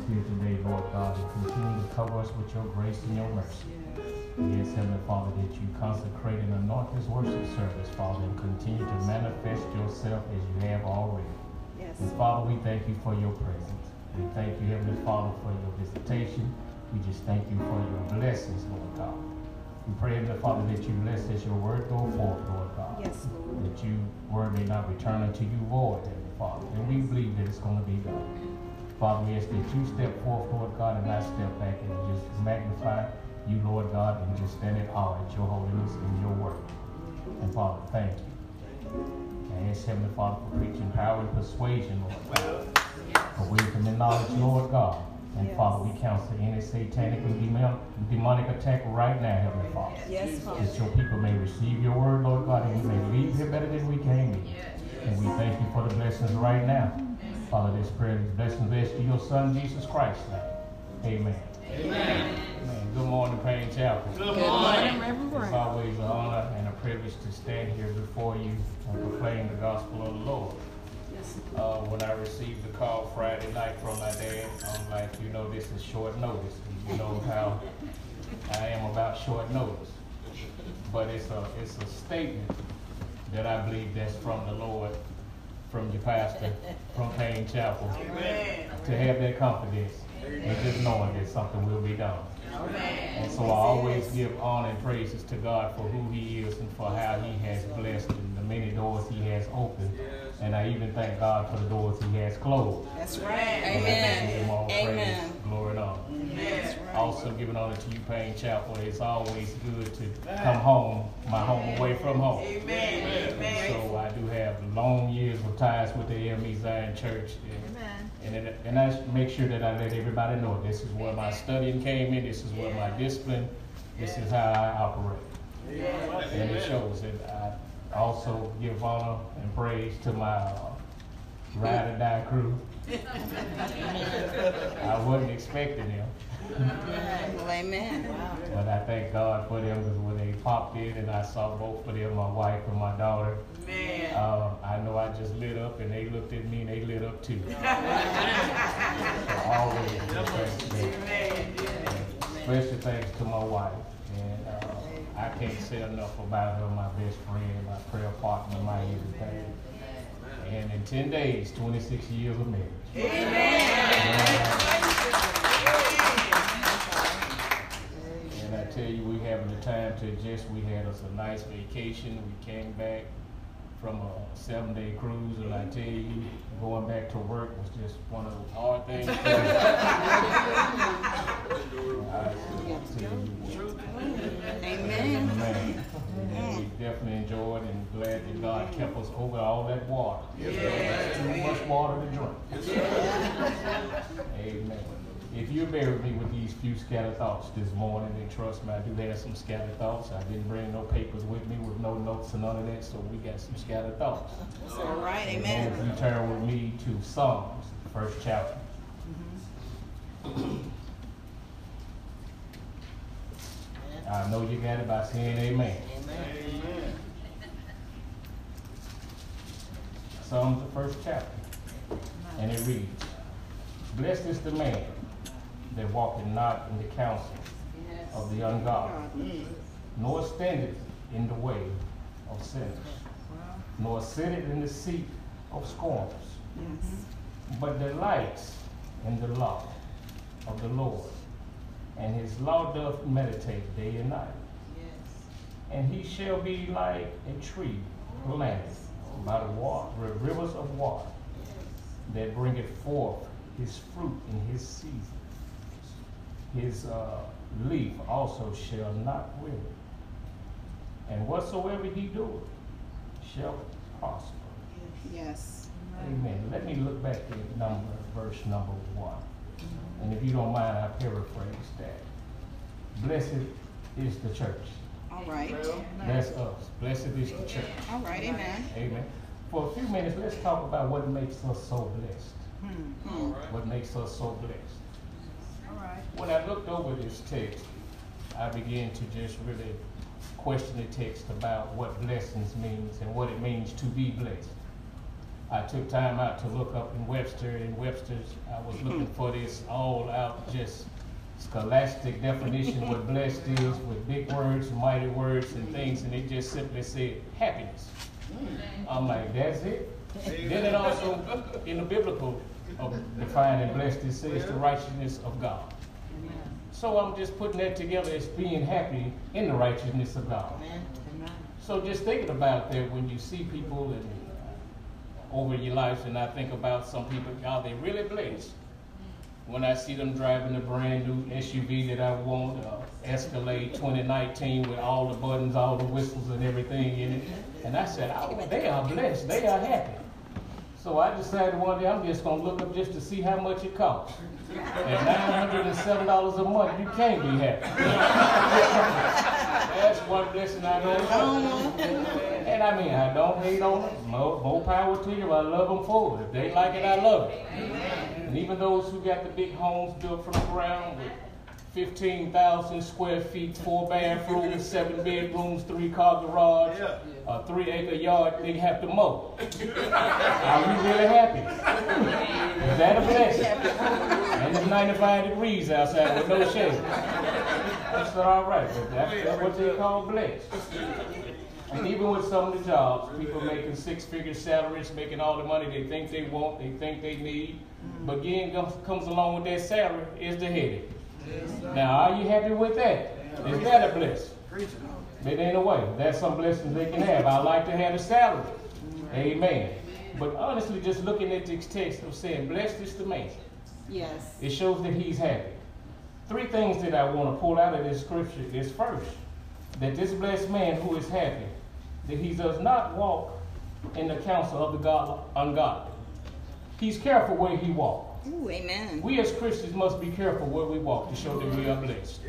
here today, Lord God, and continue to cover us with your grace and your mercy. Yes, Heavenly Father, that you consecrate and anoint this worship service, Father, and continue to manifest yourself as you have already. Yes. And Father, we thank you for your presence. We thank you, Heavenly Father, for your visitation. We just thank you for your blessings, Lord God. We pray, Heavenly Father, that you bless as your word go forth, Lord God. Yes, Lord. That your word may not return unto you void, Heavenly Father. And we believe that it's going to be done. Father, we ask that you step forth, Lord God, and not step back and just magnify you, Lord God, and just stand in awe at your holiness and your word. And Father, thank you. And ask Heavenly Father for preaching power and persuasion, Lord God. For wisdom and knowledge, Lord God. And Yes. Father, we counsel any satanic and demonic attack right now, Heavenly Father. Yes, Father. That your people may receive your word, Lord God, and we may leave here better than we came in. And we thank you for the blessings right now. Father, this prayer, these blessings blessed to your Son, Jesus Christ. Amen. Amen. Amen. Good morning, Payne Chapel. Good morning, Reverend It's Brown. always an honor and a privilege to stand here before you and proclaim the gospel of the Lord. Yes. When I received the call Friday night from my dad, I'm like, you know, this is short notice. You know how I am about short notice. But it's a statement that I believe that's from the Lord, from your pastor, from Payne Chapel. Amen. To have that confidence and just knowing that something will be done. Amen. And so I always give honor and praises to God for who he is and for how he has blessed and the many doors he has opened. And I even thank God for the doors he has closed. That's right. And I give him all praise, Amen. glory, and honor. That's right. Also giving honor to you, Payne Chapel. It's always good to come home, my home away from home. Amen. Amen. So I do have long years of ties with the AME Zion Church. And I make sure that I let everybody know this is where my studying came in, this is where my discipline, this is how I operate. And it shows. And I also give honor and praise to my ride or die crew. I wasn't expecting them. Well, amen. But I thank God for them because when they popped in and I saw both of them, my wife and my daughter, I know I just lit up and they looked at me and they lit up too. So always thanks to them. Special thanks to my wife. And I can't say enough about her, my best friend, my prayer partner, my everything. And in 10 days, 26 years of marriage. And I tell you, we having the time to adjust. We had us a nice vacation. We came back from a 7-day cruise, and I tell you, going back to work was just one of those hard things. Amen. Amen. And we definitely enjoyed and glad that God kept us over all that water. There's too much water to drink. Amen. If you bear with me with these few scattered thoughts this morning, then trust me, I do have some scattered thoughts. I didn't bring no papers with me with no notes and none of that, so we got some scattered thoughts. That's all right. And Amen. if you turn with me to Psalms, the first chapter. I know you got it by saying amen. Amen. Psalms, the first chapter. And it reads, Blessed is the man that walketh not in the counsel of the ungodly, nor standeth in the way of sinners, nor sitteth in the seat of scorners, but delights in the law of the Lord, and his law doth meditate day and night. And he shall be like a tree planted by the water, rivers of water, that bringeth forth his fruit in his season. His leaf also shall not wither, and whatsoever he doeth shall prosper. Yes. Amen. Let me look back at verse number 1. And if you don't mind, I paraphrase that. Blessed is the church. All right. That's us. Blessed is the church. All right. Amen. Amen. For a few minutes, let's talk about what makes us so blessed. What makes us so blessed. All right. When I looked over this text, I began to just really question the text about what blessings means and what it means to be blessed. I took time out to look up in Webster's. I was looking for this all-out, just scholastic definition what blessed is, with big words, mighty words, and things, and it just simply said happiness. I'm like, that's it? Then it also, in the biblical defining blessed, it says the righteousness of God. So I'm just putting that together as being happy in the righteousness of God. So just thinking about that when you see people and over your lives, and I think about some people, are they really blessed? When I see them driving a brand new SUV that I want, Escalade 2019 with all the buttons, all the whistles and everything in it. And I said, oh, they are blessed, they are happy. So I decided one day I'm just going to look up just to see how much it costs. At $907 a month, you can't be happy. That's one blessing I don't know. And I mean, I don't hate on them. More power to you. I love them for it. If they like it, I love it. And even those who got the big homes built from the ground with 15,000 square feet, 4 bathrooms, 7 bedrooms, 3-car garage, a 3-acre yard, they have to mow. Are we really happy? Is that a blessing? And it's 95 degrees outside with no shade. I said, all right, but that's what they call blessed. And even with some of the jobs, people making 6-figure salaries, making all the money they think they want, they think they need. But again, comes along with that salary is the headache. Now, are you happy with that? Is that a blessing? It ain't a way. That's some blessings they can have. I like to have a salary. Amen. But honestly, just looking at this text of saying, blessed is the man. Yes. It shows that he's happy. 3 things that I want to pull out of this scripture is first, that this blessed man who is happy, that he does not walk in the counsel of the ungodly. He's careful where he walks. Ooh, amen. We as Christians must be careful where we walk to show that we are blessed.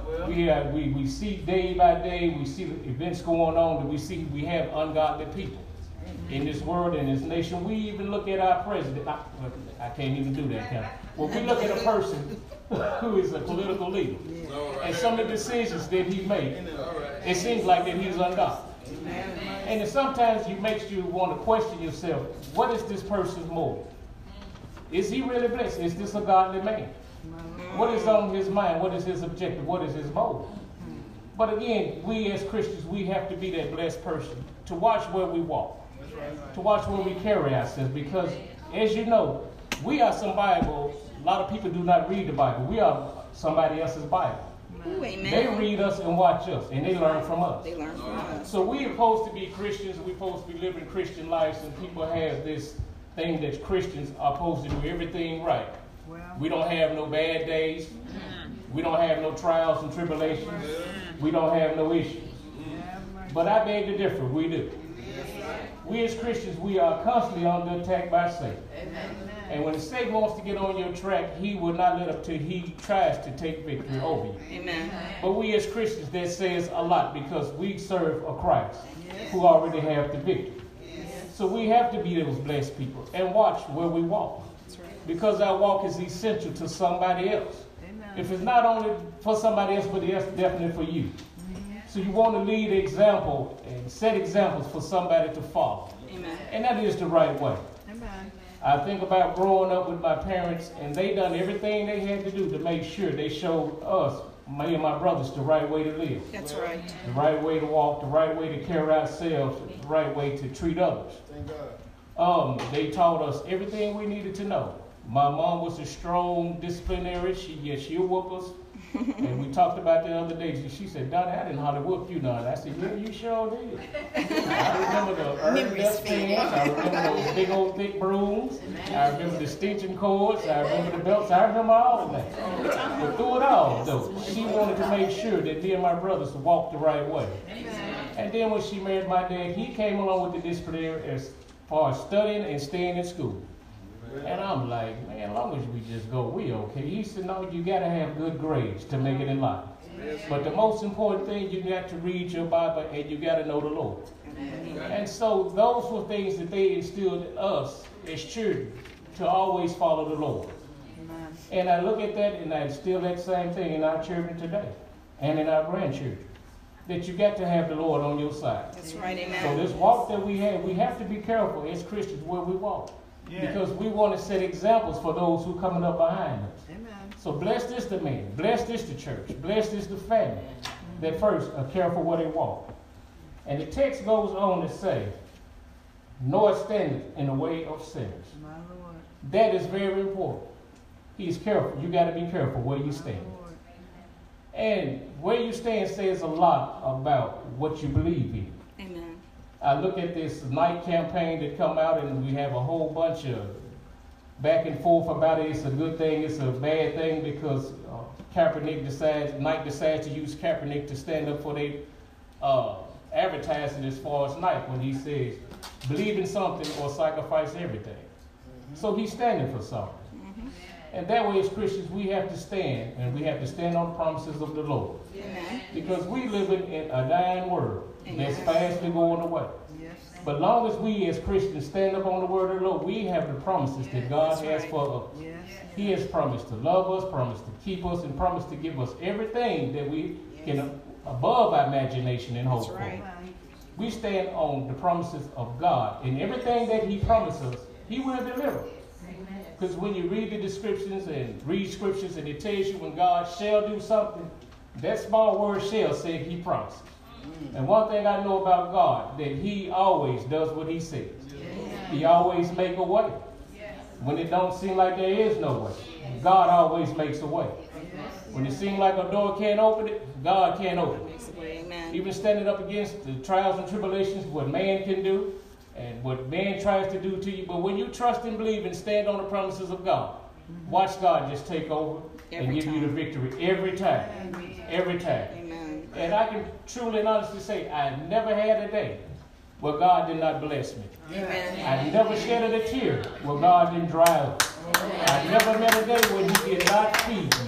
We see day by day, we see the events going on, that we have ungodly people in this world, in this nation. We even look at our president. I can't even do that, can I? Well, we look at a person who is a political leader, and some of the decisions that he makes, it seems like that he's ungodly. And it sometimes makes you want to question yourself, what is this person's motive? Is he really blessed? Is this a godly man? What is on his mind? What is his objective? What is his motive? But again, we as Christians, we have to be that blessed person to watch where we walk, to watch where we carry ourselves, because as you know, we are some Bible. A lot of people do not read the Bible. We are somebody else's Bible. Ooh, amen. They read us and watch us, and they learn from us. They learn from us. So we're supposed to be Christians. We're supposed to be living Christian lives, and people have this thing that Christians are supposed to do everything right. We don't have no bad days. We don't have no trials and tribulations. We don't have no issues. But I beg to differ. We do. We as Christians, we are constantly under attack by Satan. And when Satan wants to get on your track, he will not let up till he tries to take victory over you. Amen. But we as Christians, that says a lot, because we serve a Christ who already have the victory. So we have to be those blessed people and watch where we walk. Because our walk is essential to somebody else. If it's not only for somebody else, but it's definitely for you. So you want to lead an example and set examples for somebody to follow. Amen. And that is the right way. Amen. I think about growing up with my parents, and they done everything they had to do to make sure they showed us, me and my brothers, the right way to live. That's right. The right way to walk, the right way to carry ourselves, the right way to treat others. Thank God. They taught us everything we needed to know. My mom was a strong disciplinarian. She'll whoop us. And we talked about the other day. She said, Donnie, I didn't hardly whoop you none. I said, yeah, you sure did. I remember the early dustpans. I remember those big old thick brooms. I remember the stitching cords. I remember the belts. I remember all of that. But through it all, though, she wanted to make sure that me and my brothers walked the right way. And then when she married my dad, he came along with the disciplinary as far as studying and staying in school. And I'm like, man, as long as we just go, we okay. He said, no, you got to have good grades to make it in life. But the most important thing, you got to read your Bible and you got to know the Lord. And so those were things that they instilled in us as children, to always follow the Lord. And I look at that and I instill that same thing in our children today and in our grandchildren. that you got to have the Lord on your side. That's right, So amen. this walk that we have to be careful as Christians where we walk. Yeah. Because we want to set examples for those who coming up behind us. Amen. So bless this the man, bless this the church, bless this the family, that first are careful where they walk. And the text goes on to say, nor standeth in the way of sinners. My Lord. That is very important. He's careful. You got to be careful where you stand. Lord. And where you stand says a lot about what you believe in. Amen. I look at this night campaign that come out, and we have a whole bunch of back and forth about it. It's a good thing, it's a bad thing, because Nike decides to use Kaepernick to stand up for their advertising as far as Nike, when he says, believe in something or sacrifice everything. So he's standing for something. And that way, as Christians, we have to stand, and we have to stand on the promises of the Lord. Amen. Because we live in a dying world that's fastly going away. Yes. But long as we as Christians stand up on the word of the Lord, we have the promises that God has for us. Yes. He has promised to love us, promised to keep us, and promised to give us everything that we can above our imagination and hope That's for. right. We stand on the promises of God, and everything that He promised us, He will deliver. Because when you read the descriptions and read scriptures, and it tells you when God shall do something, that small word shall said He promises. And one thing I know about God, that He always does what He says. He always makes a way. When it don't seem like there is no way, God always makes a way. When it seems like a door can't open it, God can't open it. Makes a way, amen. Even standing up against the trials and tribulations, what man can do and what man tries to do to you. But when you trust and believe and stand on the promises of God, watch God just take over and Every give you the time. victory every time. Every time. Amen. And I can truly and honestly say, I never had a day where God did not bless me. Amen. I never shedded a tear where God didn't dry up. I never met a day when He did not feed me.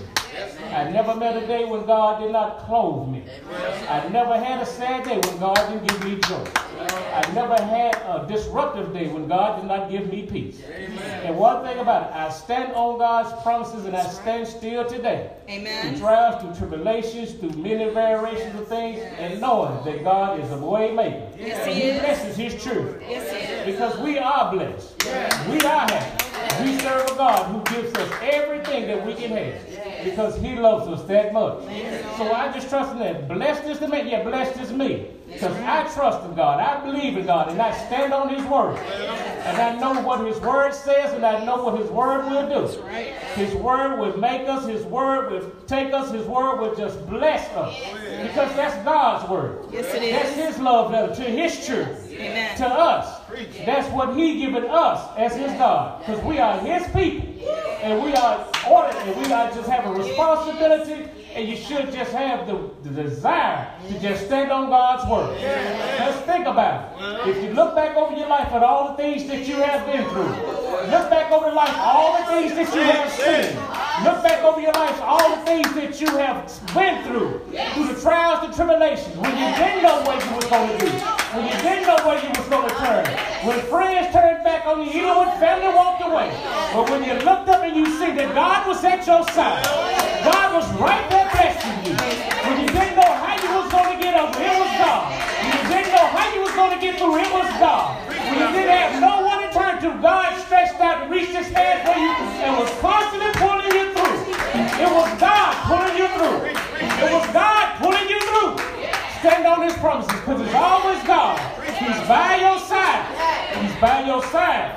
I never met a day when God did not clothe me. I never had a sad day when God didn't give me joy. I never had a disruptive day when God did not give me peace. And one thing about it, I stand on God's promises, and I stand still today. Amen. Through trials, through tribulations, through many variations of things, and knowing that God is a way maker. Yes, And He He is. blesses His children. Yes, He is. Because we are blessed. We are happy. We serve a God who gives us everything that we can have, because He loves us that much. So I just trust in that. Blessed is the man. Yeah, blessed is me. Because I trust in God. I believe in God. And I stand on His word. And I know what His word says, and I know what His word will do. His word will make us. His word will take us. His word will just bless us. Because that's God's word. Yes, it is. That's His love letter to His children. Amen. To us. That's what He given us as His God. Because we are His people. And we are ordered, and we are just have a responsibility, and you should just have the desire to just stand on God's word. Just think about it. If you look back over your life at all the things that you have been through, look back over life, all the things that you have seen, look back over your life, all the things that you have been through the trials and tribulations, when you didn't know what you was going to do, when you didn't know where you was going to turn, when friends turned back on you, even when family walked away. But when you looked up and you see that God was at your side, God was right there blessing you. When you didn't know how you was going to get over, it was God. When you didn't know how you was going to get through, it was God. When you didn't have no one to turn to, God stretched out and reached His hand for you and was constantly pulling you through. It was God pulling you through. It was God pulling you through. Stand on His promises, because it's always God. He's by your side. He's by your side.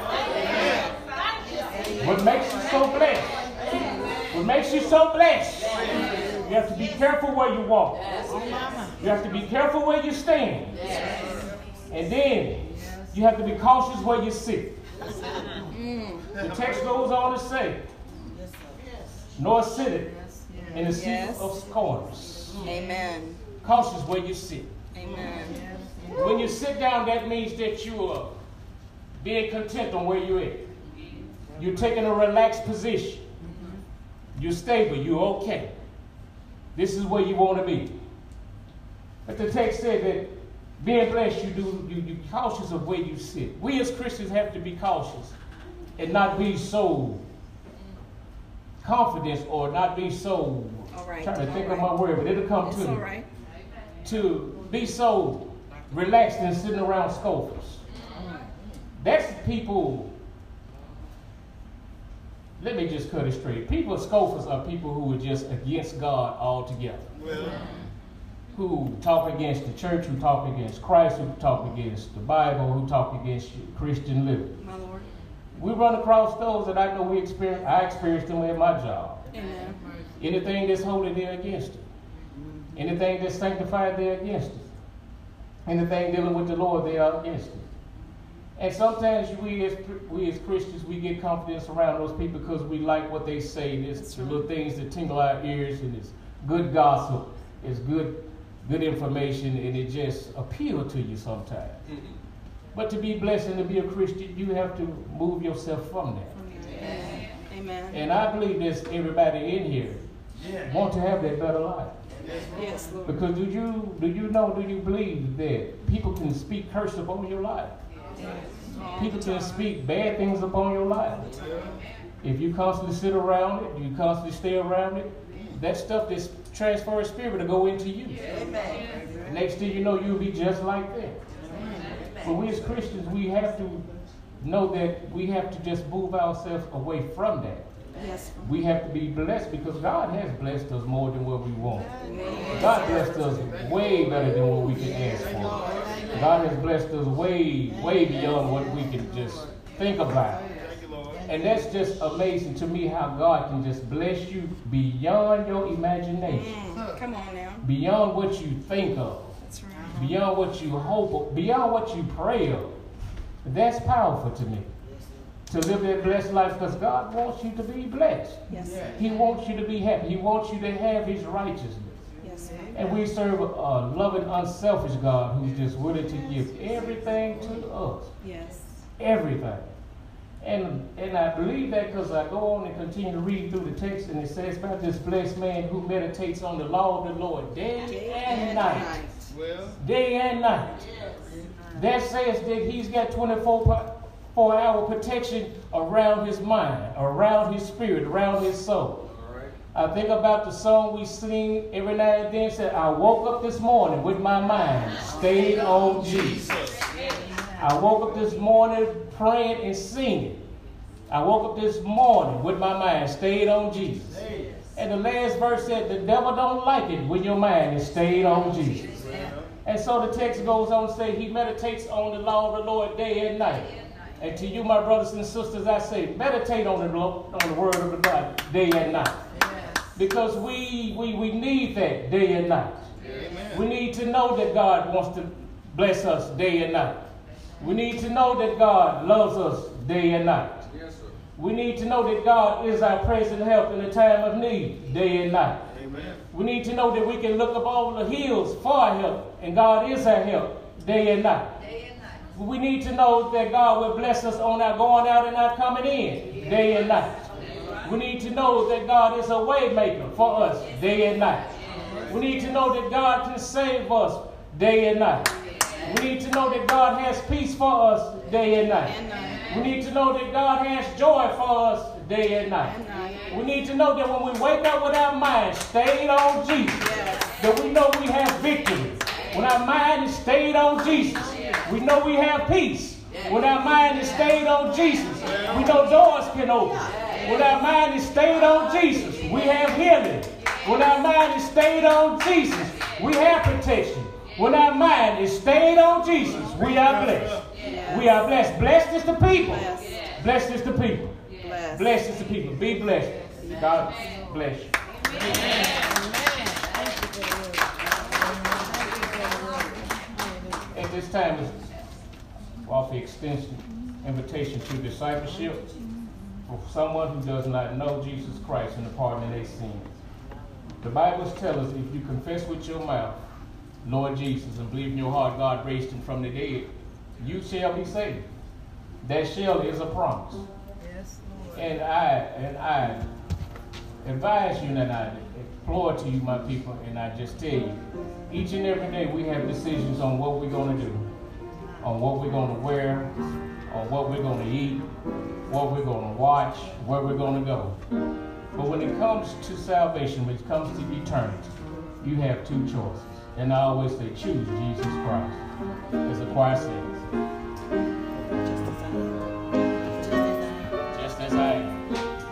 What makes you so blessed? What makes you so blessed? You have to be careful where you walk. You have to be careful where you stand. And then you have to be cautious where you sit. The text goes on to say, nor sitteth in the seat of scorners. Amen. Cautious where you sit. Amen. When you sit down, that means that you are being content on where you're at. You're taking a relaxed position. You're stable. You're okay. This is where you want to be. But the text said that being blessed, you're cautious of where you sit. We as Christians have to be cautious and not be so confident, or not be so, All right. trying to think of my word, but it'll come It's to all me. right. to be so relaxed and sitting around scoffers. That's people, let me just cut it straight. People scoffers are people who are just against God altogether. Who talk against the church, who talk against Christ, who talk against the Bible, who talk against Christian living. My Lord. We run across those that I know I experienced them at my job. Amen. Anything that's holy, they're against it. Anything that's sanctified, they're against it. Anything dealing with the Lord, they are against it. And sometimes we as Christians, we get confidence around those people because we like what they say. There's the little things that tingle our ears, and it's good gossip, it's good information, and it just appeals to you sometimes. But to be blessed and to be a Christian, you have to move yourself from that. Amen. And I believe there's everybody in here want to have that better life. Yes, Lord. Because do you believe that people can speak curse upon your life? People can speak bad things upon your life. If you constantly sit around it, you constantly stay around it, that stuff that's transferred spirit to go into you. Amen. Next thing you know, you'll be just like that. But we as Christians, we have to know that we have to just move ourselves away from that. Yes. We have to be blessed because God has blessed us more than what we want. God blessed us way better than what we can ask for. God has blessed us way, way beyond what we can just think about. And that's just amazing to me how God can just bless you beyond your imagination. Come on now. Beyond what you think of. That's right. Beyond what you hope of. Beyond what you pray of. That's powerful to me. To live that blessed life because God wants you to be blessed. Yes. He wants you to be happy. He wants you to have His righteousness. Yes. And we serve a loving, unselfish God who's just willing to give everything to us. Yes. Everything. And I believe that because I go on and continue to read through the text, and it says about this blessed man who meditates on the law of the Lord day and night. Day and night. That says that he's got 24-hour protection around his mind, around his spirit, around his soul. I think about the song we sing every now and then, said, I woke up this morning with my mind stayed on Jesus. I woke up this morning praying and singing. I woke up this morning with my mind stayed on Jesus. And the last verse said, the devil don't like it when your mind is stayed on Jesus. And so the text goes on to say, he meditates on the law of the Lord day and night. And to you, my brothers and sisters, I say, meditate on the word of the God day and night. Because we need that day and night. We need to know that God wants to bless us day and night. We need to know that God loves us day and night. Yes, sir. We need to know that God is our present help in the time of need, day and night. Amen. We need to know that we can look up over the hills for our help, and God is our help, day and night. We need to know that God will bless us on our going out and our coming in, day and night. We need to know that God is a way maker for us, day and night. We need to know that God can save us, day and night. We need to know that God has peace for us day and night. We need to know that God has joy for us day and night. We need to know that when we wake up with our mind stayed on Jesus, that we know we have victory. When our mind is stayed on Jesus, we know we have peace. When our mind is stayed on Jesus, we know doors can open. When our mind is stayed on Jesus, we have healing. When our mind is stayed on Jesus, we have protection. When our mind is stayed on Jesus, we are blessed. We are blessed. Blessed is the people. Blessed is the people. Blessed is the people. Be blessed. God bless you. At this time, is offer extension invitation to discipleship for someone who does not know Jesus Christ and the pardon of their sins. The Bible tells us if you confess with your mouth Lord Jesus and believe in your heart God raised him from the dead, you shall be saved. That shall is a promise. Yes, Lord. And I advise you and I implore to you, my people, and I just tell you, each and every day we have decisions on what we're going to do, on what we're going to wear, on what we're going to eat, what we're going to watch, where we're going to go. But when it comes to salvation, when it comes to eternity, you have two choices. And I always say, choose Jesus Christ. As the choir sings. Just as I am.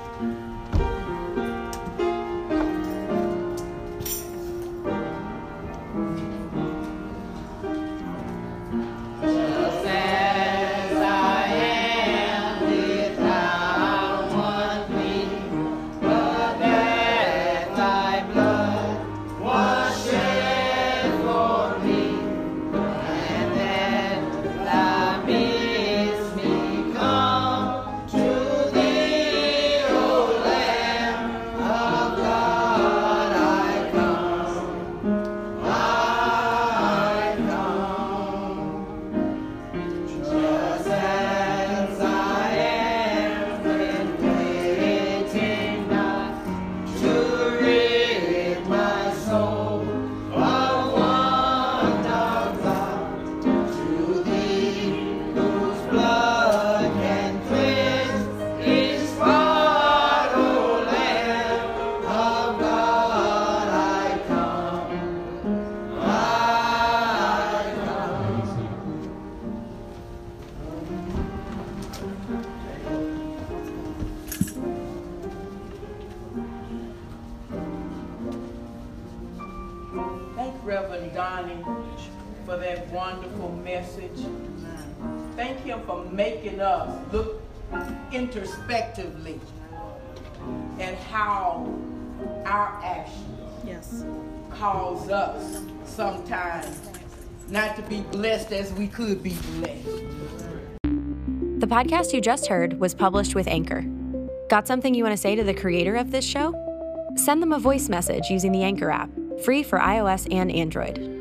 Reverend Donnie for that wonderful message. Thank him for making us look introspectively at how our actions cause us sometimes not to be blessed as we could be blessed. The podcast you just heard was published with Anchor. Got something you want to say to the creator of this show? Send them a voice message using the Anchor app, free for iOS and Android.